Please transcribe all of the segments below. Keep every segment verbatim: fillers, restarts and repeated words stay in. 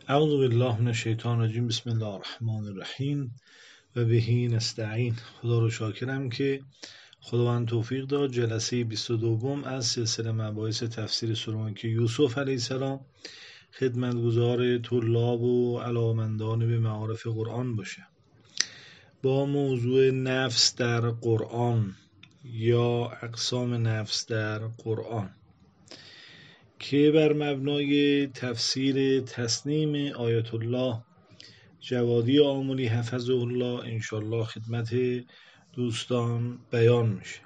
اعوذ بالله من الشیطان الرجیم. بسم الله الرحمن الرحیم و بهی نستعین. خدا رو شاکرم که خداوند توفیق داد جلسه بیست و دوم از سلسله مباحث تفسیر سوره مکی یوسف علیه السلام خدمتگزار طلاب و علاقه‌مندان به معارف قرآن باشه با موضوع نفس در قرآن یا اقسام نفس در قرآن که بر مبنای تفسیر تسنیم آیت الله جوادی آملی حفظه الله انشالله خدمت دوستان بیان میشه.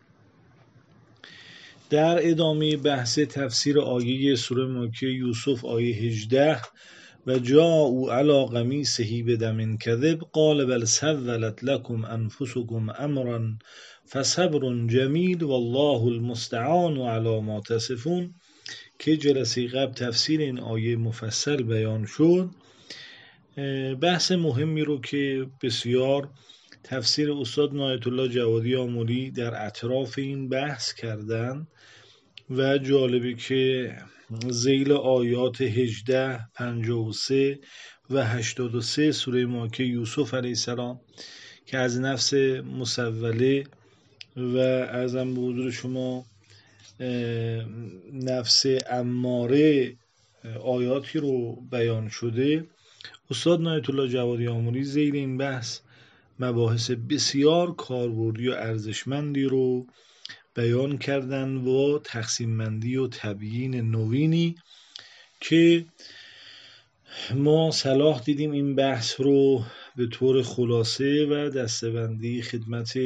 در ادامه بحث تفسیر آیه سوره مکی یوسف آیه هجده و جاءوا علی قمیصه بدم کذب قال بل سولت لكم انفسكم امرا فصبر جمیل والله المستعان علی ما تصفون که جلسه قبل تفسیر این آیه مفصل بیان شد. بحث مهمی رو که بسیار تفسیر استاد نایت الله جوادی آملی در اطراف این بحث کردن و جالبه که ذیل آیات هجده، پنجاه و سه و هشتاد و سه سوره مکی یوسف علیه السلام که از نفس مسوله و ارزم به حضور شما نفس اماره آیاتی رو بیان شده، استاد نایت الله جوادی آملی ذیل این بحث مباحث بسیار کاربردی و ارزشمندی رو بیان کردن و تقسیم بندی و تبیین نوینی که ما صلاح دیدیم این بحث رو به طور خلاصه و دسته‌بندی خدمت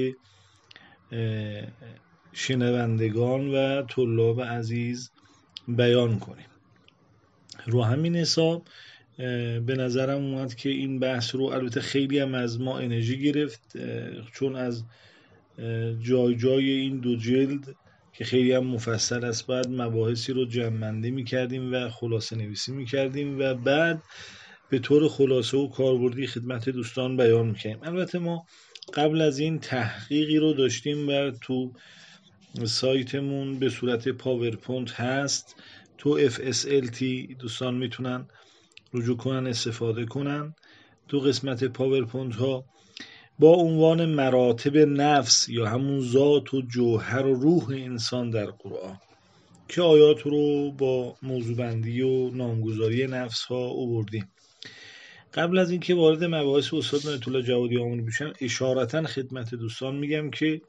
شنوندگان و طلاب عزیز بیان کنیم. رو همین حساب به نظرم اومد که این بحث رو، البته خیلی هم از ما انرژی گرفت چون از جای جای این دو جلد که خیلی هم مفصل است بعد مباحثی رو جمع‌بندی می‌کردیم و خلاصه نویسی می‌کردیم و بعد به طور خلاصه و کاربردی خدمت دوستان بیان می‌کردیم. البته ما قبل از این تحقیقی رو داشتیم و تو سایتمون به صورت پاورپوینت هست، تو اف اس ال تی دوستان میتونن رجوع کنن استفاده کنن. تو قسمت پاورپوینت ها با عنوان مراتب نفس یا همون ذات و جوهر و روح انسان در قرآن که آیات رو با موضوع بندی و نامگذاری نفس ها آوردیم. قبل از اینکه وارد مباحث استاد نایت الله جوادی آملی بشم اشارتا خدمت دوستان میگم که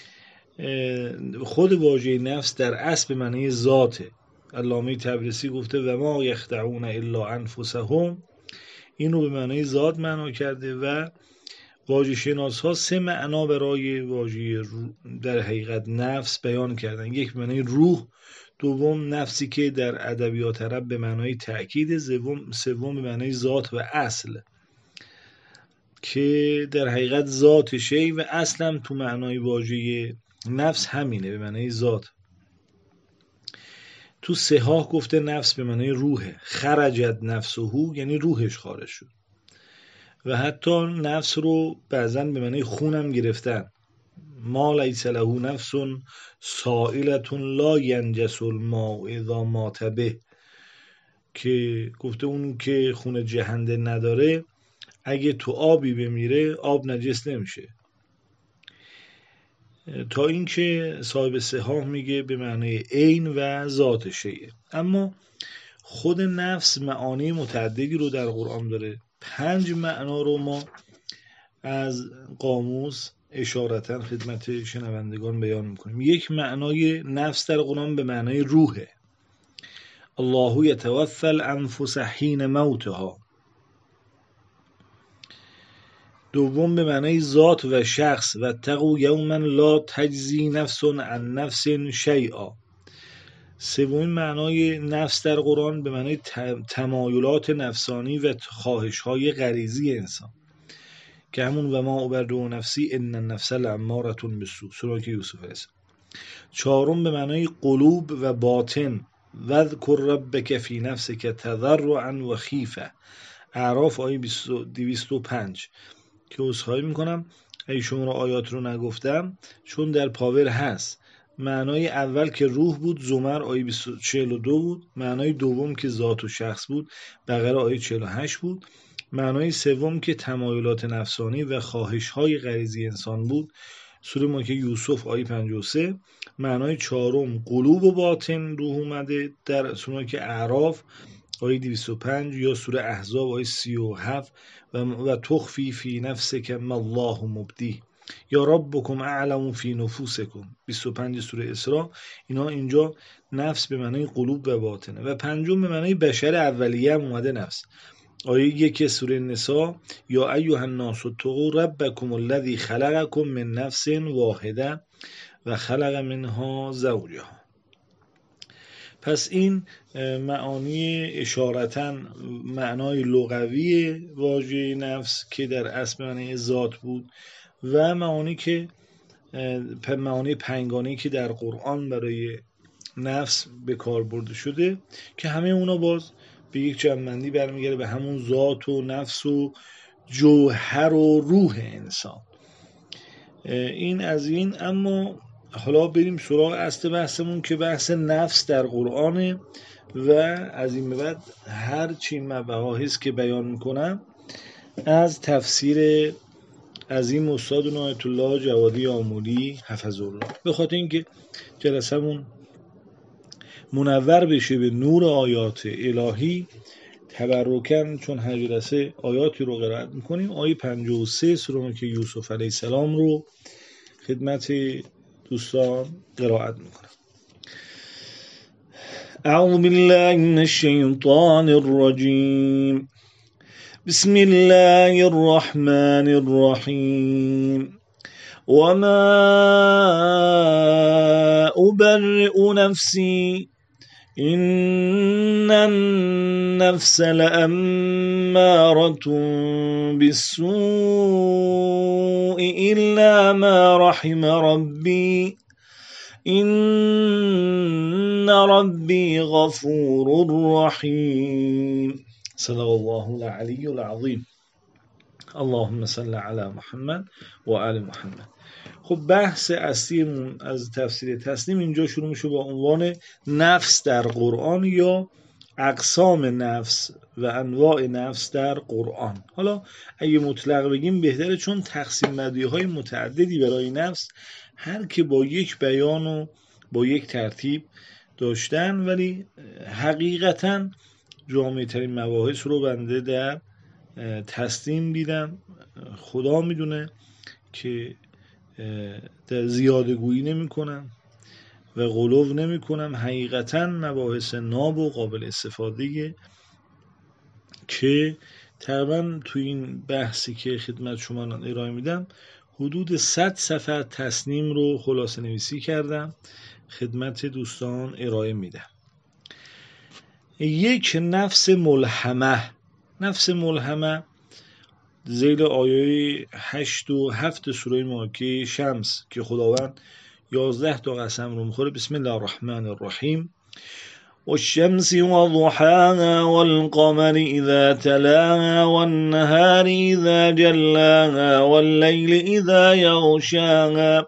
خود واژه نفس در اصل به معنی ذاته. علامه طبرسی گفته و ما یخدعون الا انفسهم، این رو به معنی ذات معنا کرده و واژه شناس ها سه معنا برای واژه در حقیقت نفس بیان کردن. یک به معنی روح، دوم نفسی که در ادبیات عرب به معنای تأکید، سوم سوم به معنی ذات و اصل که در حقیقت ذات شی و اصلا تو معنای واژه نفس همینه به معنی ذات. تو صحاح گفته نفس به معنی روحه، خرجت نفسه یعنی روحش خارج شد و حتی نفس رو بعضن به معنی خونم گرفتن. ما لیس له نفس سائلة لا ینجس الماء اذا مات به، که گفته اون که خون جهنده نداره اگه تو آبی بمیره آب نجس نمیشه، تا اینکه صاحب صحاح میگه به معنی عین و ذات شیء. اما خود نفس معانی متعددی رو در قرآن داره. پنج معنا رو ما از قاموس اشارتا خدمت شنوندگان بیان میکنیم. یک معنای نفس در قرآن به معنای روحه، الله یتوفی الانفس حین موتها. دوم به معنای ذات و شخص و اتقوا یوما لا تجزی نفس عن نفس شیئا. سومین معنای نفس در قرآن به معنای تمایلات نفسانی و خواهش‌های غریزی انسان که همون و ما ابرئ نفسی ان النفس لاماره بالسوء سوره یوسف است. چهارم به معنای قلوب و باطن واذکر ربک فی نفسک تضرعا و خیفه، اعراف آیه دویست و پنج که عذرخواهی میکنم اگه شما رو آیات رو نگفتم چون در پاور هست معنای اول که روح بود زمر آیه چهل و دو بود. معنای دوم که ذات و شخص بود بقره آیه چهل و هشت بود. معنای سوم که تمایلات نفسانی و خواهش‌های غریزی انسان بود سوره مکه یوسف آیه پنجاه و سه. معنای چهارم قلوب و باطن روح اومده در سوره مکه اعراف آیه دویست و پنج یا سوره احزاب آیه سی و هفت و, و تخفی فی نفسک ما الله مبدی یا ربکم اعلم فی نفوسکم بیست و پنج سوره اسراء. اینا اینجا نفس به معنای قلوب و باطنه. و پنجم به معنای بشر اولیه هم اومده نفس آیه یک سوره نساء یا ایها الناس اتقوا ربکم الذی خلقکم من نفس واحده و خلق منها زوجها. پس این معانی اشارتاً معنای لغوی واژه نفس که در اصل معنی ذات بود و معانی که معانی پنگانی که در قرآن برای نفس به کار برده شده که همه اونا باز به یک جمع‌بندی برمیگرده به همون ذات و نفس و جوهر و روح انسان. این از این. اما حالا بریم سراغ اصل بحثمون که بحث نفس در قرآنه و از این به بعد هر چی مباحث که بیان میکنم از تفسیر عظیم استاد آیت الله جوادی آمولی حفظه الله، به خاطر اینکه جلسمون منور بشه به نور آیات الهی تبرکن. چون هر جلسه آیاتی رو قرائت میکنیم. آیه پنجاه و سه سوره که یوسف علیه السلام رو خدمت دوستان قرائت میکنم. اعوذ بالله من الشیطان الرجیم بسم الله الرحمن الرحیم وما أبرئ نفسي إن النفس لأمارة بالسوء إلا ما رحم ربي إن ربي غفور رحيم. صدق الله العلي العظيم. اللهم صل على محمد و آل محمد. خب بحث اصلیمون از تفسیر تسنیم اینجا شروع میشه با عنوان نفس در قرآن یا اقسام نفس و انواع نفس در قرآن. حالا اگه مطلق بگیم بهتره، چون تقسیم بندی های متعددی برای نفس هر که با یک بیان و با یک ترتیب داشتن، ولی حقیقتا جامع ترین مباحث رو بنده در تسلیم دیدم. خدا میدونه که در زیاده گویی نمی کنم و غلو نمی کنم. حقیقتا مباحث ناب و قابل استفاده که تقریبا تو این بحثی که خدمت شما ارائه میدم حدود صد صفحه تصنیم رو خلاصه نویسی کردم خدمت دوستان ارائه میدم. یک نفس ملهمه. نفس ملهمه ذیل آیه هشت و هفت سوره مکه شمس که خداوند یازده تا قسم رو میخوره. بسم الله الرحمن الرحیم والشمس وضحاها والقمر اذا تلاها والنهار اذا جلاها والليل اذا يغشاها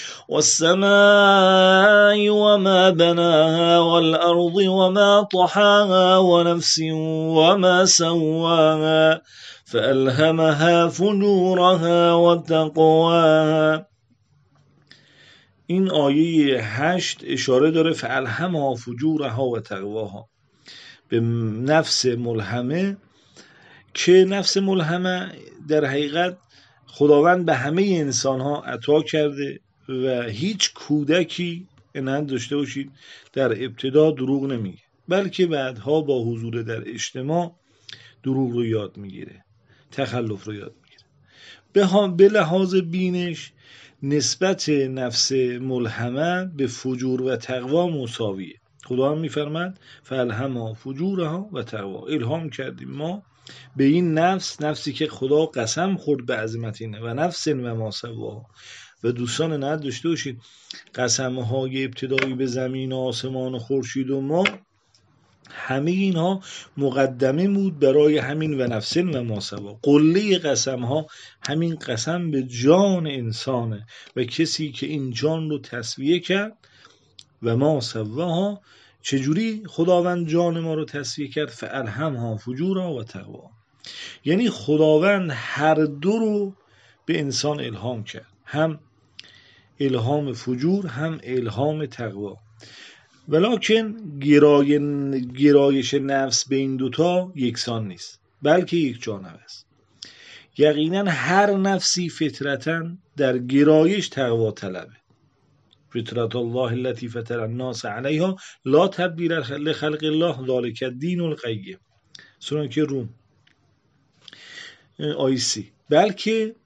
والسماء وما بناها والأرض وما طحاها ونفس وما سواها فألهمها فجورها وتقواها. این آیه هشت اشاره داره فألهمها فجورها و تقواها به نفس ملهمه، که نفس ملهمه در حقیقت خداوند به همه انسان ها عطا کرده و هیچ کودکی عنایت داشته باشید در ابتدا دروغ نمیگه، بلکه بعدها با حضور در اجتماع دروغ رو یاد میگیره، تخلف رو یاد میگیره. به لحاظ بینش نسبت نفس ملهمه به فجور و تقوا مساویه. خدا هم میفرماد فالهمها فجورها و تقوا، الهام کردیم ما به این نفس، نفسی که خدا قسم خورد به عظمت اینه و نفس و ما سواها. و دوستان عنایت داشته باشید قسم‌های ابتدایی به زمین و آسمان و خورشید و ما، همه اینها مقدمه بود برای همین و نفس و ما سوا. قله قسم‌ها همین قسم به جان انسانه و کسی که این جان رو تسویه کرد و ما سواها، چجوری خداوند جان ما رو تسویه کرد؟ فالهمها فجورها و تقوا. یعنی خداوند هر دو رو به انسان الهام کرد، هم الهام فجور هم الهام تقوا. ولکن گرای... گرایش نفس به این دوتا یکسان نیست، بلکه یک جانبه است. یقینا هر نفسی فطرتاً در گرایش تقوا طلبه. فطرت الله التي فطر الناس علیها لا تبدیل لخلق الله ذلک الدین القیم. سورة روم آیه سی. بلکه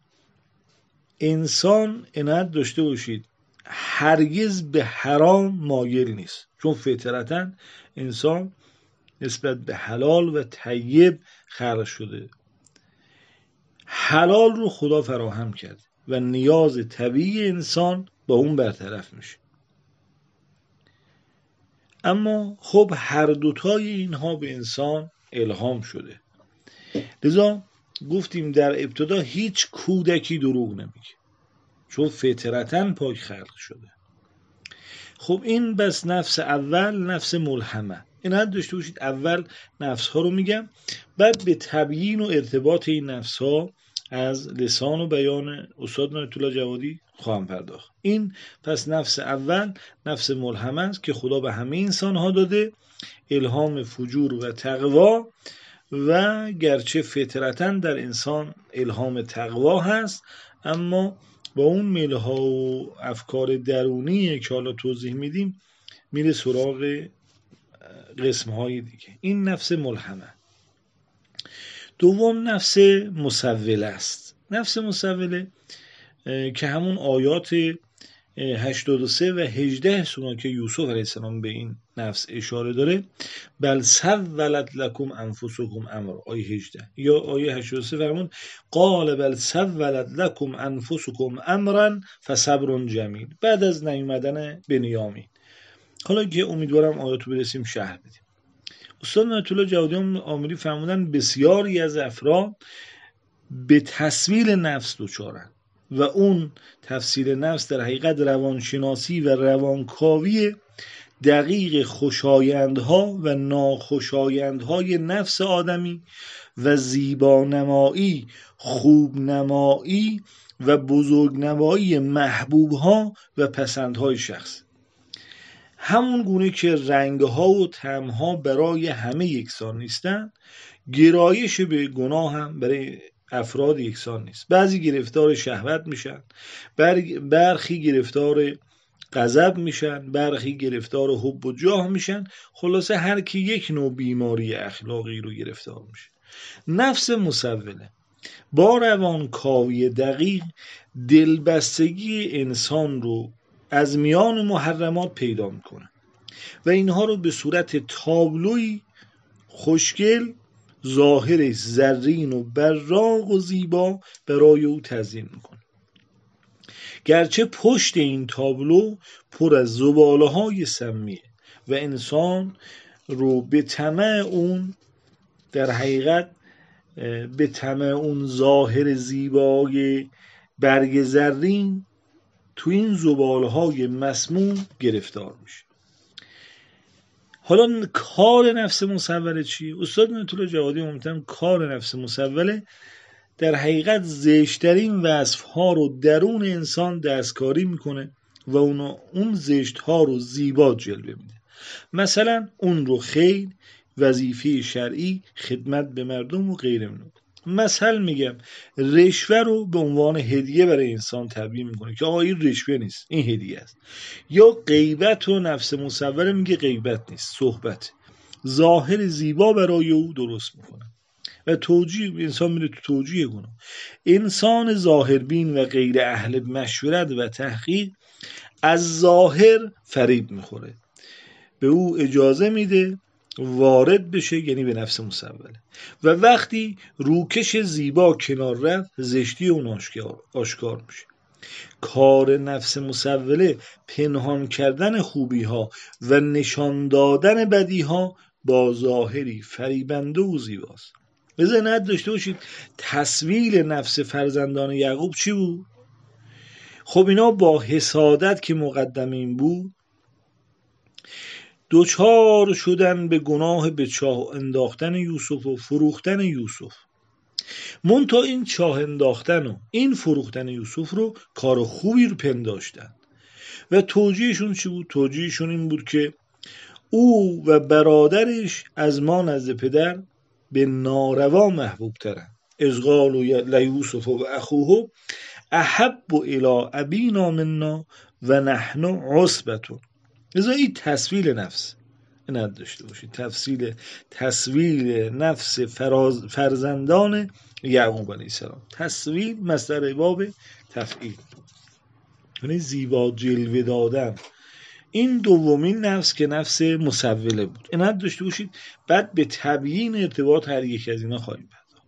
انسان عنایت داشته باشید هرگز به حرام مایل نیست، چون فطرتاً انسان نسبت به حلال و طیب خلق شده. حلال رو خدا فراهم کرد و نیاز طبیعی انسان با اون برطرف میشه. اما خب هر دوتای اینها به انسان الهام شده. لذا گفتیم در ابتدا هیچ کودکی دروغ نمیگه، چون فطرتاً پاک خلق شده. خب این بس نفس اول، نفس ملهمه. اینا داشته باشید اول نفس ها رو میگم، بعد به تبیین و ارتباط این نفس ها از لسان و بیان استاد نایت الله جوادی خواهم پرداخت. این پس نفس اول نفس ملهمه است که خدا به همه انسان ها داده، الهام فجور و تقوا. و گرچه فطرتاً در انسان الهام تقوا هست، اما با اون میل ها و افکار درونی که حالا توضیح میدیم میره سراغ قسم های دیگه. این نفس ملهمه. دوم نفس مسوله است. نفس مسوله که همون آیات هشتاد و سه و هجده سوره که یوسف علیه السلام به این نفس اشاره داره، بل سولت لکم انفسکم امر، آیه هجده. یا آیه هشتاد و سه فرمود قال بل سولت لکم انفسکم امرا فصبر جمیل، بعد از نیومدن بنیامین. حالا که امیدوارم آیاتو برسیم شرح بدیم. استاد نایت الله جوادی آمری فرمودن بسیاری از افراد به تسویل نفس دچارن و اون تفسیر نفس در حقیقت روانشناسی و روانکاوی دقیق خوشایندها و ناخوشایندهای نفس آدمی و زیبانمایی، خوبنمایی و بزرگنمایی محبوبها و پسندهای شخص. همون گونه که رنگها و طعمها برای همه یکسان نیستن، گرایش به گناه هم برای افراد یکسان نیست. بعضی گرفتار شهوت میشن، برخی گرفتار غضب میشن، برخی گرفتار حب و جاه میشن. خلاصه هر کی یک نوع بیماری اخلاقی رو گرفتار میشه. نفس مسوله با روانکاوی دقیق دلبستگی انسان رو از میان محرمات پیدا میکنه و اینها رو به صورت تابلوی خوشگل، ظاهرش زرین و براق و زیبا برای او تزیین میکنه. گرچه پشت این تابلو پر از زباله های سمیه و انسان رو به طمع اون در حقیقت به طمع اون ظاهر زیبای برگ زرین تو این زباله های مسموم گرفتار میشه. حالا کار نفس مسوله چیه؟ استاد نایت الله جوادی ممتن کار نفس مسوله در حقیقت زشترین وصف ها رو درون انسان دستکاری میکنه و اون اون زشت ها رو زیبا جلوه میده. مثلا اون رو خیر، وظیفه شرعی، خدمت به مردم و غیره منو. مثلا میگم رشوه رو به عنوان هدیه برای انسان تعبیر میکنه که آقا این رشوه نیست، این هدیه است. یا غیبت و نفس مسوله میگه غیبت نیست، صحبت. ظاهر زیبا برای او درست میکنه و توجیه. انسان میره تو توجیه گناه. انسان ظاهربین و غیر اهل مشورت و تحقیق از ظاهر فریب میخوره، به او اجازه میده وارد بشه، یعنی به نفس مسوله. و وقتی روکش زیبا کنار رفت، زشتی اون آشکار, آشکار میشه. کار نفس مسوله پنهان کردن خوبی ها و نشان دادن بدی ها با ظاهری فریبنده و زیباست. بذارید داشته باشید تسویل نفس فرزندان یعقوب چی بود؟ خب اینا با حسادت که مقدم این بود دوچار شدن به گناه به چاه انداختن یوسف و فروختن یوسف. منتها این چاه انداختن و این فروختن یوسف رو کار خوبی رو پنداشتن و توجیهشون چی بود؟ توجیهشون این بود که او و برادرش از ما نزد پدر به ناروا محبوب ترن. از قالوا لیوسف و اخوه احب الی ابینا منا و نحن عصبة. لذا این تصویل نفس این داشته باشید، تفصیل تصویل نفس فراز فرزندان یعقوب علیه السلام. تصویل مصدر باب تفعیل، یعنی زیبا جلوه دادن. این دومین نفس که نفس مسوله بود، این داشته باشید. بعد به تبیین ارتباط هر یک از اینا خواهیم پرداخت.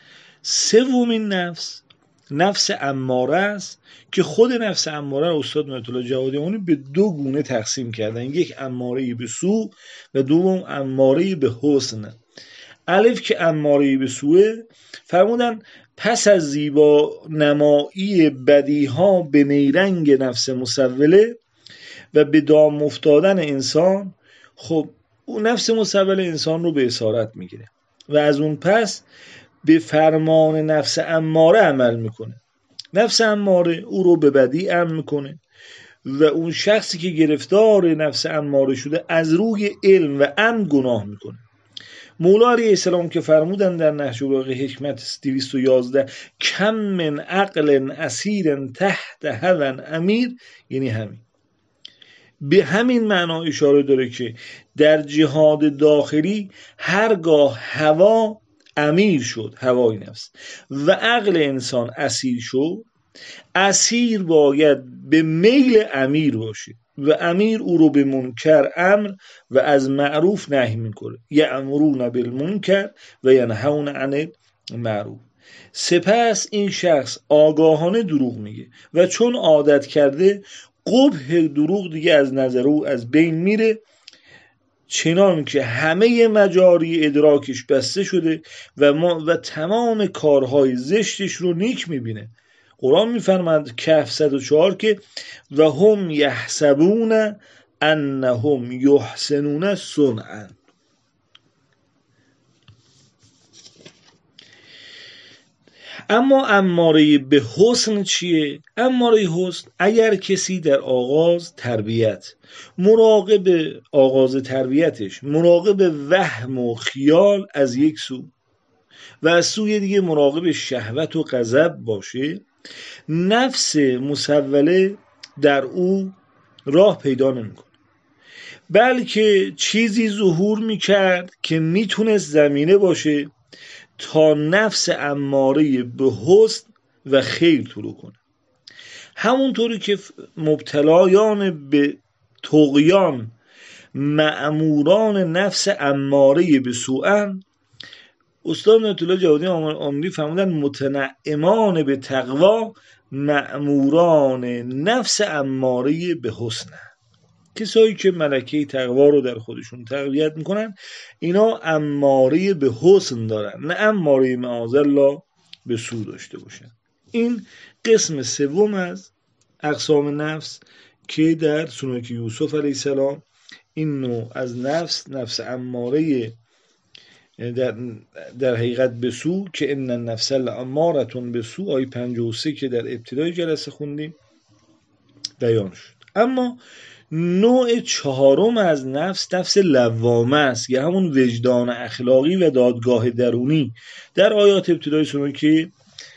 سومین نفس نفس اماره است که خود نفس اماره را استاد مهرت الله جوادیانی به دو گونه تقسیم کردن، یک اماره به سو و دوم اماره به حسن. الف که اماره به سوه، فرمودن پس از زیبا نمایی بدیها به نیرنگ نفس مسوله و به دام افتادن انسان، خب اون نفس مسوله انسان رو به اسارت میگیره و از اون پس به فرمان نفس اماره عمل میکنه. نفس اماره او رو به بدی امر میکنه و اون شخصی که گرفتار نفس اماره شده از روی علم و امن گناه میکنه. مولا علیه السلام که فرمودن در نهج البلاغه حکمت دویست و یازده کم من عقل اسیر تحت هوی امیر، یعنی همین به همین معنا اشاره داره که در جهاد داخلی هرگاه هوا امیر شد، هوای نفس، و عقل انسان اسیر شد، اسیر باید به میل امیر باشه و امیر او رو به منکر امر و از معروف نهی میکنه. یأمرون بالمنکر و ینهون عن المعروف. سپس این شخص آگاهانه دروغ میگه و چون عادت کرده قبح دروغ دیگه از نظر او از بین میره، چنان که همه مجاری ادراکش بسته شده و, ما و تمام کارهای زشتش رو نیک میبینه. قرآن میفرماید کهف صد و چهار که و هم یحسبون انهم یحسنون صنعا. اما اماره به حسن چیه؟ اماره حسن اگر کسی در آغاز تربیت مراقب آغاز تربیتش مراقب وهم و خیال از یک سو و از سوی دیگه مراقب شهوت و غضب باشه، نفس مسوله در او راه پیدا نمیکنه، بلکه چیزی ظهور میکرد که میتونست زمینه باشه تا نفس اماره به حسن و خیر طلوع کنه. همونطوری که مبتلایان به طغیان مأموران نفس اماره به سوءن، استاد مهرت الله جوادی آمری فرمودن متنعمان به تقوا مأموران نفس اماره به حسن. کسایی که ملکه تقوا رو در خودشون تقویت میکنن اینا اماره به حسن دارن، نه اماره معاذالله به سو داشته باشن. این قسم سوم از اقسام نفس که در سنت یوسف علیه السلام این نوع از نفس نفس اماره در, در حقیقت به سو که ان النفس لامارة به سو آیه پنجاه و سه که در ابتدای جلسه خوندیم بیان شد. اما نوع چهارم از نفس نفس لوامه است یا همون وجدان اخلاقی و دادگاه درونی در آیات ابتدای سوره که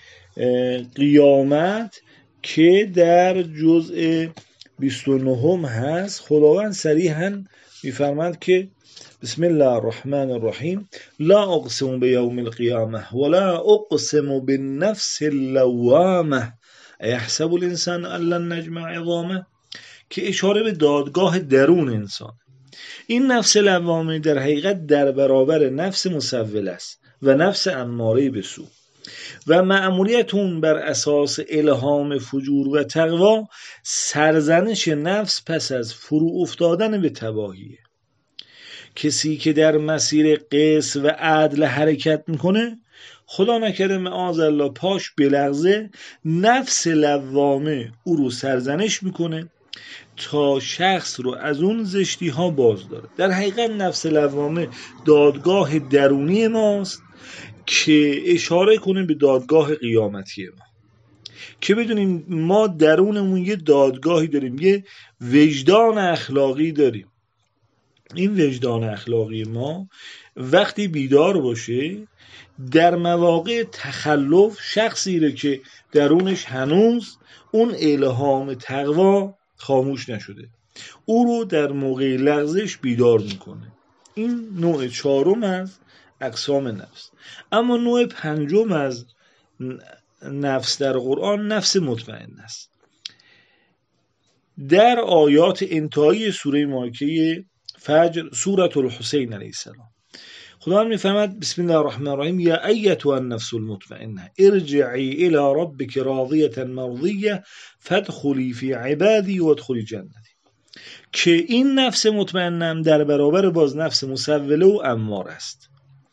قیامت که در جزء بیست و نه هست. خداوند صریحاً می‌فرماید که بسم الله الرحمن الرحیم لا اقسم بیوم القیامه ولا اقسم بالنفس اللوامه ایحسب الانسان ان لن نجمع عظامه، که اشاره به دادگاه درون انسان. این نفس لوامه در حقیقت در برابر نفس مسوله است و نفس اماره به سو و مأموریت اون بر اساس الهام فجور و تقوا سرزنش نفس پس از فرو افتادن به تباهیه. کسی که در مسیر قسط و عدل حرکت میکنه، خدا نکرده معاذالله پاش بلغزه، نفس لوامه او رو سرزنش میکنه تا شخص رو از اون زشتی ها باز داره. در حقیقت نفس لوامه دادگاه درونی ماست که اشاره کنه به دادگاه قیامتی ما، که بدونیم ما درونمون یه دادگاهی داریم، یه وجدان اخلاقی داریم. این وجدان اخلاقی ما وقتی بیدار باشه، در مواقع تخلف شخصی رو که درونش هنوز اون الهام تقوا خاموش نشده، او رو در موقع لغزش بیدار میکنه. این نوع چهارم از اقسام نفس. اما نوع پنجم از نفس در قرآن نفس مطمئن است. در آیات انتهایی سوره مبارکه فجر، سورة الحسین علیه السلام، خدا میفرماید بسم الله الرحمن الرحیم یا ایتها النفس المطمئنه ارجعی الی ربک راضیة مرضیة فادخلی فی عبادی وادخلی جنتی. که این نفس مطمئنم در برابر باز نفس مسوله و اماره است.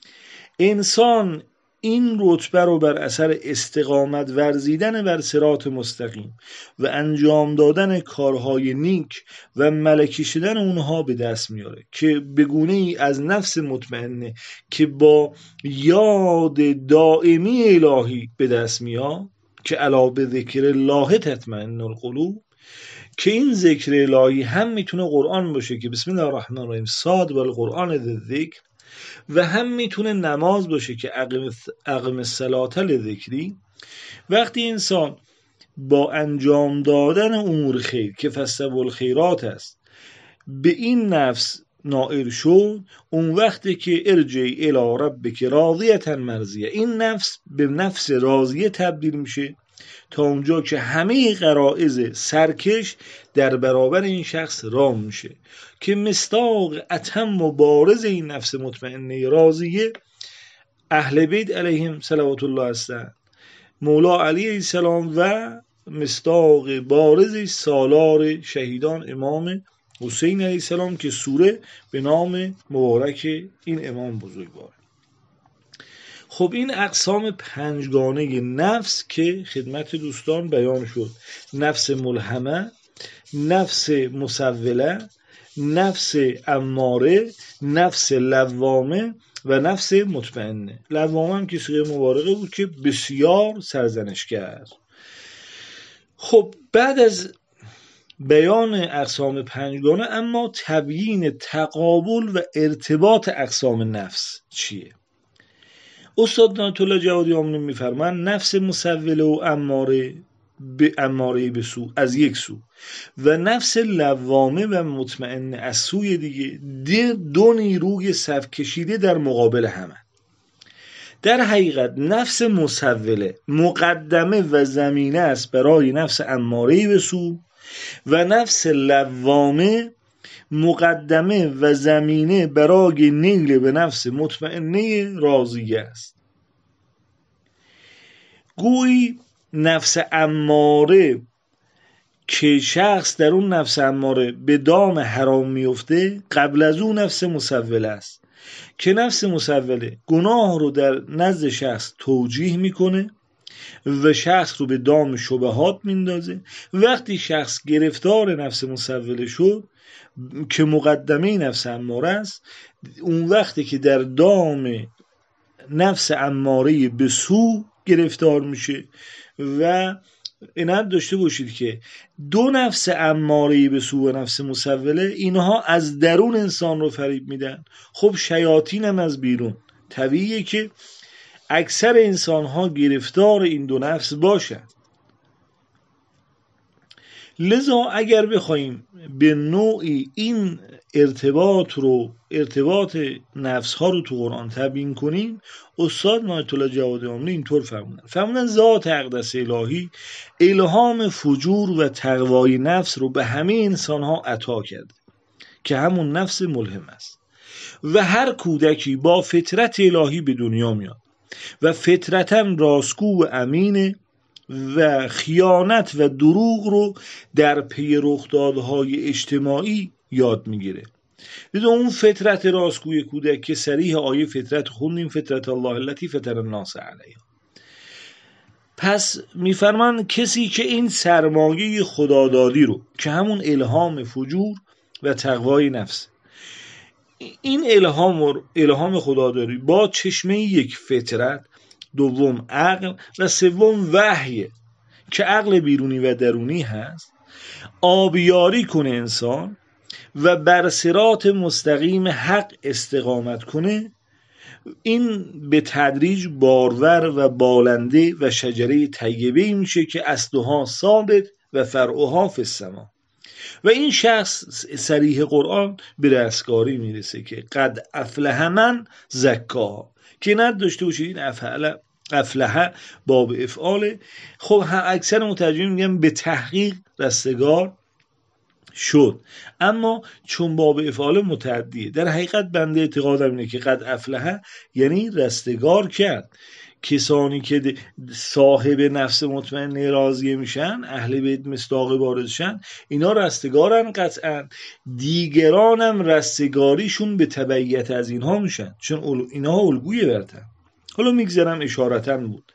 انسان این رتبه رو بر اثر استقامت ورزیدن بر صراط مستقیم و انجام دادن کارهای نیک و ملکی شدن اونها به دست میاره، که بگونه ای از نفس مطمئنه که با یاد دائمی الهی به دست میاد، که الا به ذکر الله تطمئن القلوب. که این ذکر الهی هم میتونه قرآن باشه که بسم الله الرحمن الرحیم صاد و القرآن ذکر، و هم میتونه نماز باشه که اقم الصلاة لذکری. وقتی انسان با انجام دادن امور خیر که فاستبقوا الخیرات است به این نفس نائل شد، اون وقتی که ارجعی الی ربک راضیة مرضیة، این نفس به نفس راضیه تبدیل میشه تا اونجا که همه غرایز سرکش در برابر این شخص رام میشه. که مصداق اتم و بارز این نفس مطمئنه راضیه اهل بیت علیهم صلوات الله هستند، مولا علی السلام، و مصداق بارز سالار شهیدان امام حسین علیه السلام که سوره به نام مبارک این امام بزرگوار. خب این اقسام پنجگانه نفس که خدمت دوستان بیان شد: نفس ملهمه، نفس مسوله، نفس اماره، نفس لوامه و نفس مطمئنه. لوامه هم که صیغه مبالغه بود که بسیار سرزنش کرد. خب بعد از بیان اقسام پنجگانه، اما تبیین تقابل و ارتباط اقسام نفس چیه؟ استاد نعمت الله جوادی آمنی میفرمان نفس مسوله و اماره به اماره به سو از یک سو و نفس لوامه و مطمئنه از سوی دیگه، دو نیروی صف کشیده در مقابل همه. در حقیقت نفس مسوله مقدمه و زمینه است برای نفس اماره به سو و نفس لوامه مقدمه و زمینه برای نیل به نفس مطمئنه راضیه است. گویی نفس اماره که شخص در اون نفس اماره به دام حرام میفته، قبل از اون نفس مسوله است که نفس مسوله گناه رو در نزد شخص توجیه میکنه و شخص رو به دام شبهات میندازه. وقتی شخص گرفتار نفس مسوله شد که مقدمه نفس اماره است، اون وقتی که در دام نفس اماره به سو گرفتار میشه. و اینت داشته باشید که دو نفس اماره به سو و نفس مسوله، اینها از درون انسان رو فریب میدن. خب شیاطین هم از بیرون. طبیعیه که اکثر انسان ها گرفتار این دو نفس باشن. لذا اگر بخوایم به نوعی این ارتباط رو ارتباط نفس ها رو تو قرآن تبیین کنیم، استاد نعمت الله جوادی آمنی اینطور فرمودن فرمودن ذات اقدس الهی الهام فجور و تقوای نفس رو به همه انسان ها عطا کرده که همون نفس ملهم است. و هر کودکی با فطرت الهی به دنیا میاد و فطرتاً راستگو و امینه و خیانت و دروغ رو در پی رخدادهای اجتماعی یاد میگیره. بدون اون فطرت راستگوی کودک که صریح آیه فطرت خوندیم، فطرت الله التي فطر الناس علیها. پس میفرمان کسی که این سرمایه خدادادی رو که همون الهام فجور و تقوای نفس، این الهام و الهام خدادادی با چشمه یک فطرت، دوم عقل و سوم وحی که عقل بیرونی و درونی هست، آبیاری کنه انسان و بر صراط مستقیم حق استقامت کنه، این به تدریج بارور و بالنده و شجره طیبه میشه که اصلها ثابت و فرعها فی السما. و این شخص صریح قرآن به رستگاری میرسه که قد افلح من زکاها، که نداشته باشید این افعل افلح باب افعاله. خب اکثر مترجمین میگن به تحقیق رستگار شد، اما چون باب افعال متعدیه، در حقیقت بنده اعتقادم اینه که قد افلح یعنی رستگار کرد. کسانی که صاحب نفس مطمئنه راضیه میشن، اهل بیت مصداق بارزشن، اینا رستگارن قطعا. دیگرانم رستگاریشون به تبعیت از اینها میشن، چون اینها الگوی برتن. حالا میگذارم اشارتن بود.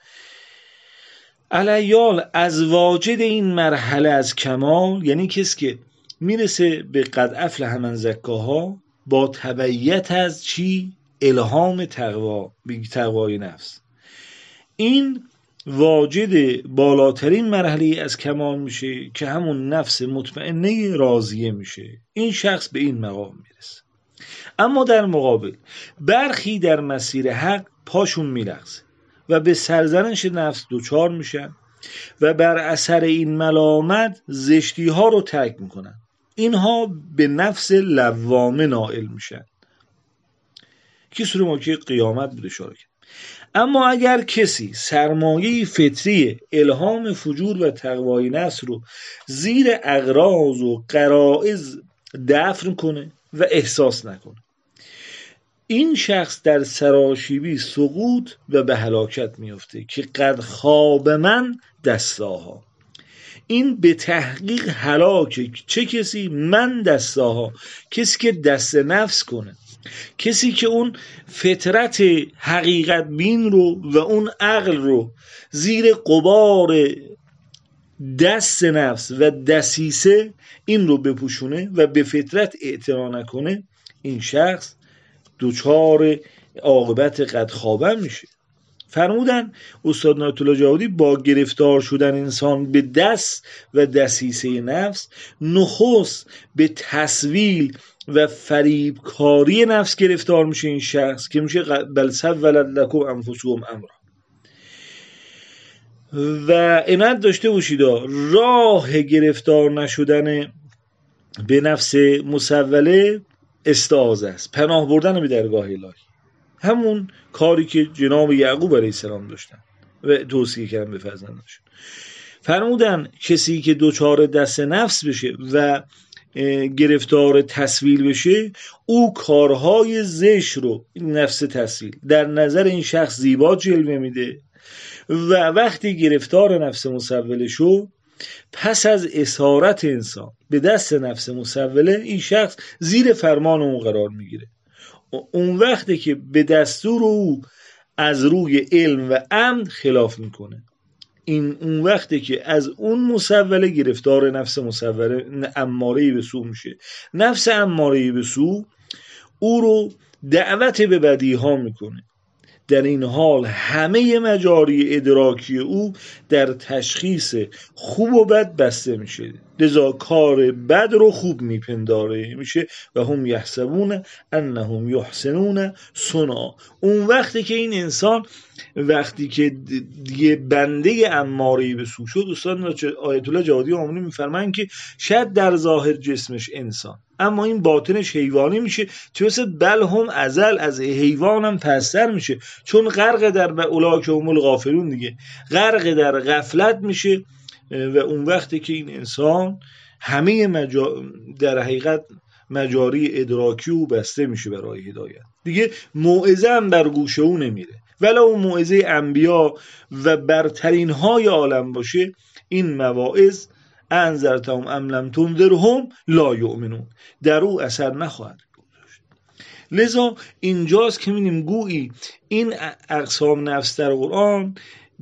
علیال از واجد این مرحله از کمال، یعنی کسی که میرسه به قد افلح من زکاها با تبعیت از چی؟ الهام تقوا، بگی تقوای نفس، این واجد بالاترین مرحله از کمال میشه که همون نفس مطمئنه راضیه میشه. این شخص به این مقام میرسه. اما در مقابل برخی در مسیر حق پاشون میلغزه و به سرزنش نفس دوچار میشن و بر اثر این ملامت زشتی ها رو ترک میکنن. اینها به نفس لوامه نائل میشن که سوره ماکیه قیامت بود اشاره کرد. اما اگر کسی سرمایه فطری الهام فجور و تقوای نفس رو زیر اغراض و غرایز دفن کنه و احساس نکنه، این شخص در سراشیبی سقوط و به هلاکت میفته که قد خواب من دستاها. این به تحقیق هلاکه. چه کسی؟ من دستاها، کسی که دست نفس کنه، کسی که اون فطرت حقیقت بین رو و اون عقل رو زیر غبار دست نفس و دسیسه این رو بپوشونه و به فطرت اعتنا نکنه، این شخص دوچار عاقبت قد خوابه میشه. فرمودن استاد نایت الله جوادی با گرفتار شدن انسان به دست و دسیسه نفس، نخست به تسویل و فریبکاری نفس گرفتار میشه این شخص که میشه بل سولت لکم انفسکم امرا. و عنایت داشته باشید راه گرفتار نشدن به نفس مسوله استعاذه است، پناه بردن به درگاه الهی، همون کاری که جناب یعقوب علیه السلام داشتن و توصیه کردن به فرزندانشون. فرمودن کسی که دوچار دست نفس بشه و گرفتار تسویل بشه، او کارهای زشت رو، نفس تسویل، در نظر این شخص زیبا جلوه میده و وقتی گرفتار نفس مسوله شو، پس از اسارت انسان به دست نفس مسوله، این شخص زیر فرمان اون قرار میگیره. اون وقتی که به دستور او از روی علم و عمد خلاف میکنه، این اون وقتی که از اون مسوله گرفتار نفس مسوله اماره به سو میشه. نفس اماره به سو او رو دعوت به بدی ها میکنه. در این حال همه مجاری ادراکی او در تشخیص خوب و بد بسته میشه، لذا کار بد رو خوب میپنداره میشه و هم یحسبون انهم یحسنون صنعا. اون وقتی که این انسان وقتی که دیگه بنده اماره به سو شد، استاد آیت الله جوادی آمونی میفرمایند که شاید در ظاهر جسمش انسان، اما این باطنش حیوانی میشه، چه مثل بل هم ازل از حیوان هم پستر میشه، چون غرق در اولاک هم الغافلون دیگه غرق در غفلت میشه. و اون وقتی که این انسان همه مجا... در حقیقت مجاری ادراکی او بسته میشه برای هدایت، دیگه موعظه هم بر گوش او نمیره، ولو موعظه انبیا و برترین های عالم باشه، این مواعظ انذرتهم ام لم تنذرهم لا یؤمنون، در او اثر نخواهد گذاشت. لذا اینجاست که می‌بینیم گویی این اقسام نفس در قرآن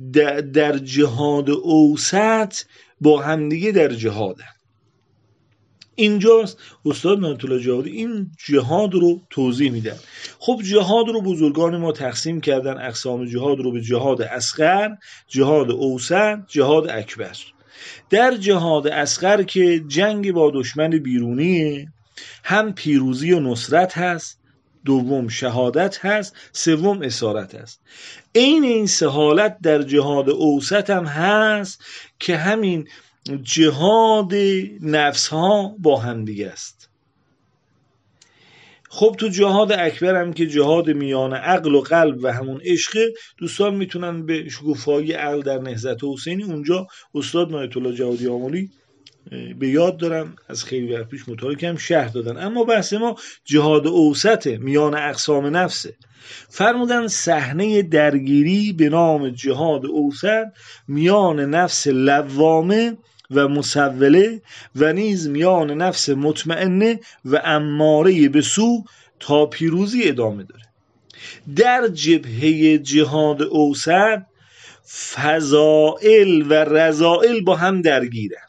در جهاد اوسط با همدیگه در جهادن. اینجاست استاد نعمت الله جوادی این جهاد رو توضیح میدن. خب جهاد رو بزرگان ما تقسیم کردن، اقسام جهاد رو به جهاد اصغر، جهاد اوسط، جهاد اکبر. در جهاد اصغر که جنگ با دشمن بیرونیه، هم پیروزی و نصرت هست، دوم شهادت هست، سوم اسارت هست. این این سه حالت در جهاد اوسط هم هست که همین جهاد نفس ها با هم دیگه است. خب تو جهاد اکبر هم که جهاد میان عقل و قلب و همون عشق، دوستان میتونن به شکوفایی عقل در نهضت حسینی، اونجا استاد نعمت الله جوادی آملی به یاد دارم از خیلی وقت پیش مطالعه کردم شرح دادن. اما بحث ما جهاد اوسط میان اقسام نفسه. فرمودن صحنه درگیری به نام جهاد اوسط میان نفس لوامه و مسوله و نیز میان نفس مطمئنه و اماره به سو تا پیروزی ادامه داره. در جبهه جهاد اوسط فضائل و رذائل با هم درگیرن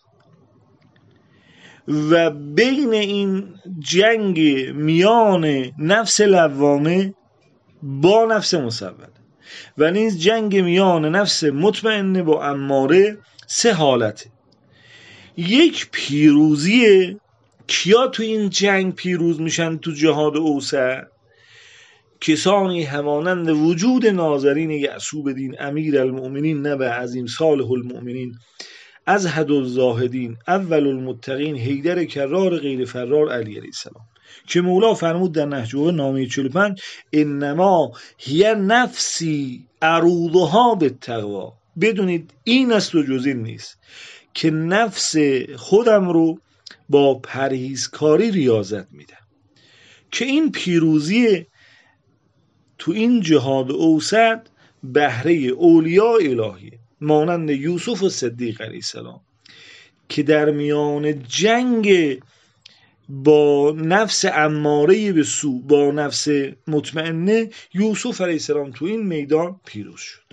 و بین این جنگ میان نفس لوامه با نفس مسوله و نیز جنگ میان نفس مطمئنه با اماره سه حالته. یک پیروزی، کیا تو این جنگ پیروز میشن تو جهاد اوسط؟ کسانی همانند وجود ناظرین یعصوب دین امیر المؤمنین نبع عظیم صالح المؤمنین ازهد الزاهدین اول المتقین حیدر کرار غیر فرار علی علیه السلام، که مولا فرمود در نهج البلاغه نامه چهل و پنج انما هی نفسی اروضها بالتقوی. بدونید این است و جز این نیست که نفس خودم رو با پرهیزکاری ریاضت میدم. که این پیروزی تو این جهاد اوسط بهره اولیاء الهیه مانند یوسف و صدیق علیه السلام که در میان جنگ با نفس اماره به سو با نفس مطمئنه یوسف علیه السلام تو این میدان پیروز شد.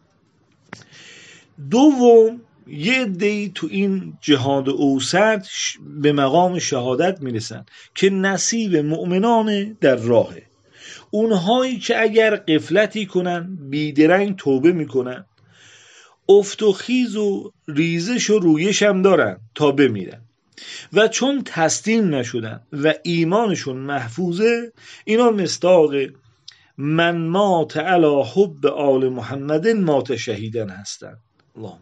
دوم، یه عده‌ای تو این جهاد اوسط به مقام شهادت میرسن که نصیب مؤمنان در راهه. اونهایی که اگر غفلتی کنن بیدرنگ توبه میکنن، افت و خیز و ریزش و رویش هم دارن تا بمیرن و چون تسلیم نشدن و ایمانشون محفوظه، اینا مصداق من مات علی حب آل محمد مات شهیدن هستن. اللهم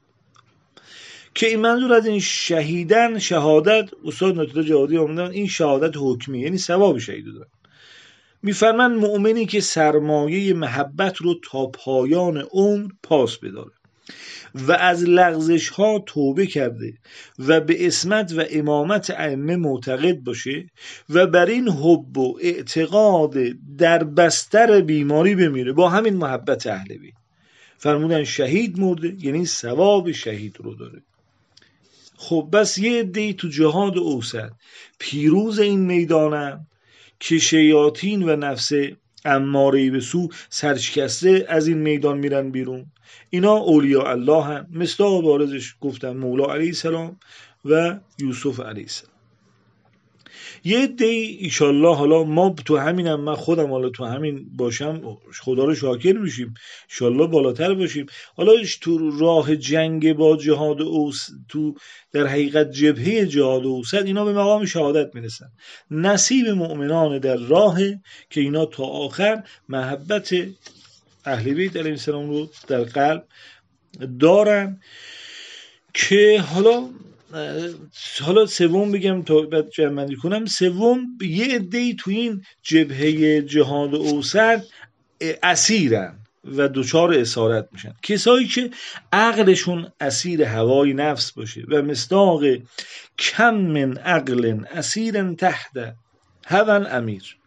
که این منظور از این شهیدن شهادت، استاد نعمت الله جوادی آمدن این شهادت حکمی یعنی ثواب شهید دارن. میفرمان مؤمنی که سرمایه محبت رو تا پایان عمر پاس بداره و از لغزش ها توبه کرده و به عصمت و امامت ائمه معتقد باشه و بر این حب و اعتقاد در بستر بیماری بمیره با همین محبت اهل بیت، فرمودن شهید مرده یعنی ثواب شهید رو داره. خب بس یه عده‌ای تو جهاد اوسط پیروز این میدانن که شیاطین و نفس اماره به سو سرشکسته از این میدان میرن بیرون. اینا اولیاء الله هم، مصداق بارزش گفتم مولا علیه السلام و یوسف علیه السلام. یه عده‌ای ایشالله حالا ما تو همینم، من خودم حالا تو همین باشم خدا رو شاکر میشیم، ایشالله بالاتر باشیم. حالا تو راه جنگ با جهاد اوسط، تو در حقیقت جبهه جهاد اوسط اینا به مقام شهادت میرسن. نصیب مؤمنان در راه که اینا تا آخر محبت اهل بیت علیهم السلام رو در قلب دارن. که حالا حالا سوم بگم تا بعد جمع‌بندی کنم. سوم، یه عده‌ای تو این جبهه جهاد اوسط اسیرن و دچار اسارت میشن، کسایی که عقلشون اسیر هوای نفس باشه و مصداق کم من عقل اسیر تحت هوى امیر،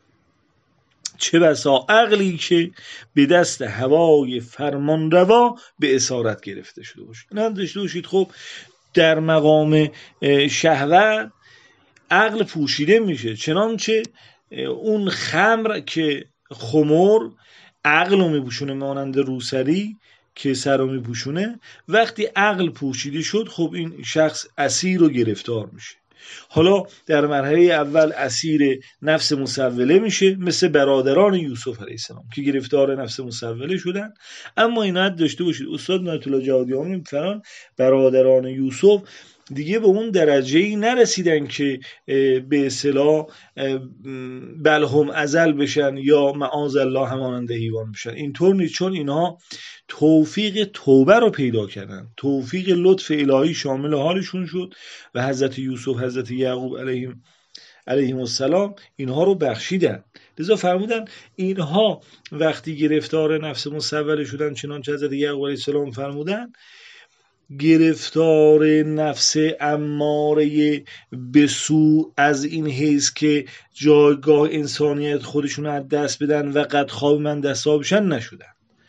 چه بسا عقلی که به دست هوای فرمان روا به اسارت گرفته شده باشه. نه داشته باشید خب در مقام شهوت عقل پوشیده میشه، چنانچه اون خمر که خمر عقل رو میپوشونه مانند روسری که سر رو میپوشونه، وقتی عقل پوشیده شد خب این شخص اسیر و گرفتار میشه. حالا در مرحله اول اسیر نفس مسوله میشه، مثل برادران یوسف علیه السلام که گرفتار نفس مسوله شدن. اما اینات داشته باشید استاد نایت الله جهادیان میفرمایند برادران یوسف دیگه به اون درجه‌ای نرسیدن که به اصطلاح بلهم ازل بشن یا معاذ الله همانند حیوان بشن. اینطور نیست، چون اینها توفیق توبه رو پیدا کردن، توفیق لطف الهی شامل حالشون شد و حضرت یوسف، حضرت یعقوب علیهم علیهم السلام اینها رو بخشیدن. لذا فرمودن اینها وقتی گرفتار نفس مسوله شدن، چنانچه حضرت یعقوب علیه السلام فرمودن، گرفتار نفس اماره به سو از این حیث که جایگاه انسانیت خودشون از دست بدن و قد خواب من دستا بشن نشدن.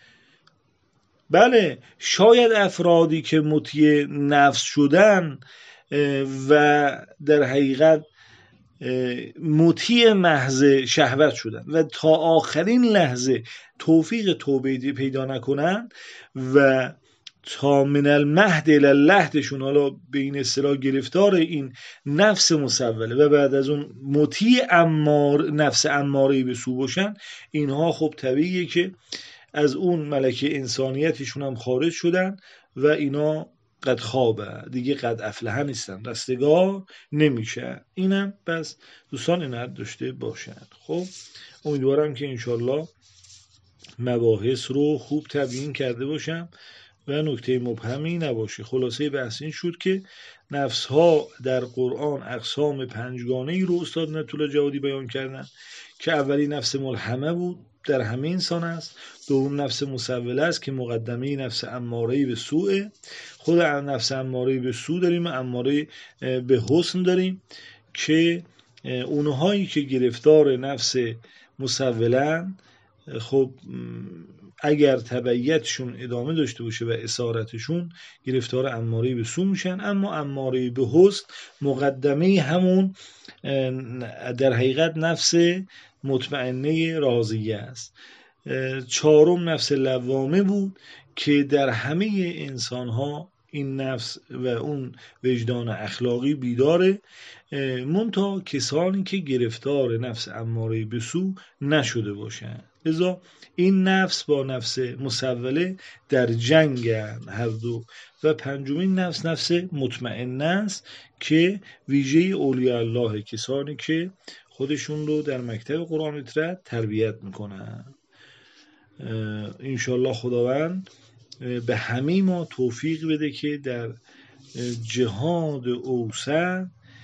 بله شاید افرادی که مطیع نفس شدن و در حقیقت مطیع محض شهوت شدن و تا آخرین لحظه توفیق توبه پیدا نکنن و تا من المهد الی اللحدشون، حالا به این اصطلاح گرفتار این نفس مسوله و بعد از اون مطیع امار نفس اماره به سو باشن، اینها خب طبیعیه که از اون ملکه انسانیتشون هم خارج شدن و اینا قد خوابه دیگه، قد افلح نیستن، رستگار نمیشه. اینم بس دوستان اینت داشته باشند. خب امیدوارم که انشالله مباحث رو خوب تبیین کرده باشم و نکته مبهمی نباشه. خلاصه بحث این شد که نفس ها در قرآن اقسام پنجگانه ای رو استاد نایت الله جهادی بیان کردن که اولی نفس ملهمه بود، در همه انسان است. دوم نفس مسوله است که مقدمه نفس اماره به سوء. خود نفس اماره به سوء داریم، اماره به حسن داریم که اونهایی که گرفتار نفس مسوله‌اند خب اگر تبعیتشون ادامه داشته باشه و اسارتشون گرفتار اماره به سو میشن. اما اماره به حسن مقدمه همون در حقیقت نفس مطمئنه راضیه است. چهارم نفس لوامه بود که در همه انسان ها این نفس و اون وجدان اخلاقی بیداره، منتها کسانی که گرفتار نفس اماره به سو نشده باشند. لذا این نفس با نفس مسوله در جنگن هر دو. و پنجمین نفس نفس مطمئنه است که ویژه اولیاء الله، کسانی که خودشون رو در مکتب قرآن اطرت تربیت میکنن. انشالله خداوند به همه ما توفیق بده که در جهاد اوسط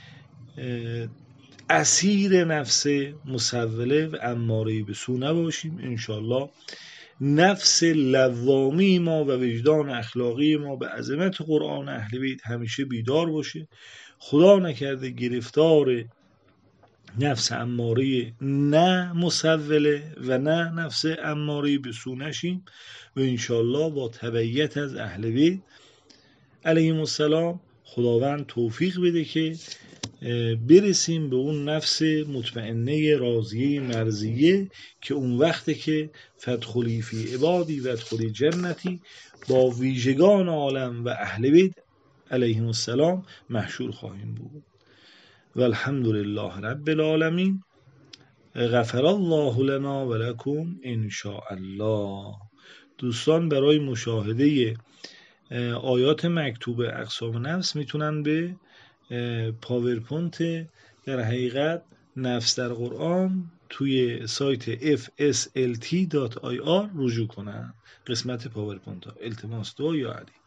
اسیر نفس مسوله و اماره به سو نباشیم. انشالله نفس لوامی ما و وجدان اخلاقی ما به عظمت قرآن اهل بیت همیشه بیدار باشه. خدا نکرده گرفتار نفس اماره نه مسوله و نه نفس اماره به سو نشیم و انشالله با تبعیت از اهل بیت علیهم السلام خداوند توفیق بده که برسیم به اون نفس مطمئنه راضیه مرضیه که اون وقته که فادخلی فی عبادی و ادخلی جنتی با ویژگان عالم و اهل بیت علیهم السلام محشور خواهیم بود. و الحمد لله رب العالمین. غفر الله لنا و لکم ان شاء الله. دوستان برای مشاهده آیات مکتوب اقسام نفس میتونن به پاورپوینت در حقیقت نفس در قرآن توی سایت اف اس ال تی دات آی آر رجوع کنن، قسمت پاورپوینت ها. التماس دعا یا علی.